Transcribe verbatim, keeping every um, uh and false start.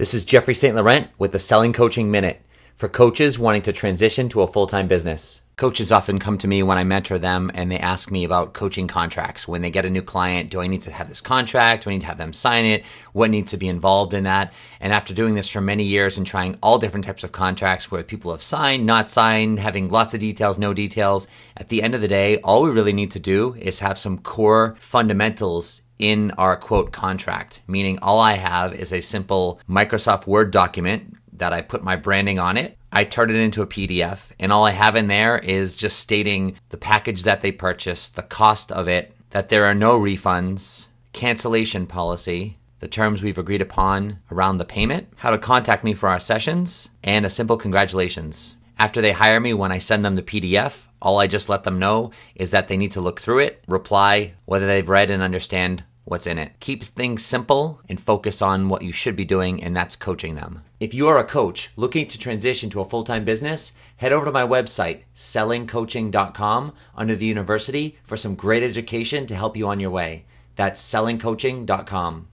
This is Jeffrey Saint Laurent with the Selling Coaching Minute for coaches wanting to transition to a full-time business. Coaches often come to me when I mentor them and they ask me about coaching contracts. When they get a new client, do I need to have this contract? Do I need to have them sign it? What needs to be involved in that? And after doing this for many years and trying all different types of contracts where people have signed, not signed, having lots of details, no details, at the end of the day, all we really need to do is have some core fundamentals in our quote contract, meaning all I have is a simple Microsoft Word document that I put my branding on it. I turn it into a P D F, and all I have in there is just stating the package that they purchased, the cost of it, that there are no refunds, cancellation policy, the terms we've agreed upon around the payment, how to contact me for our sessions, and a simple congratulations. After they hire me, when I send them the P D F, all I just let them know is that they need to look through it, reply whether they've read and understand what's in it. Keep things simple and focus on what you should be doing, and that's coaching them. If you are a coach looking to transition to a full-time business, head over to my website, selling coaching dot com, under the university for some great education to help you on your way. That's selling coaching dot com.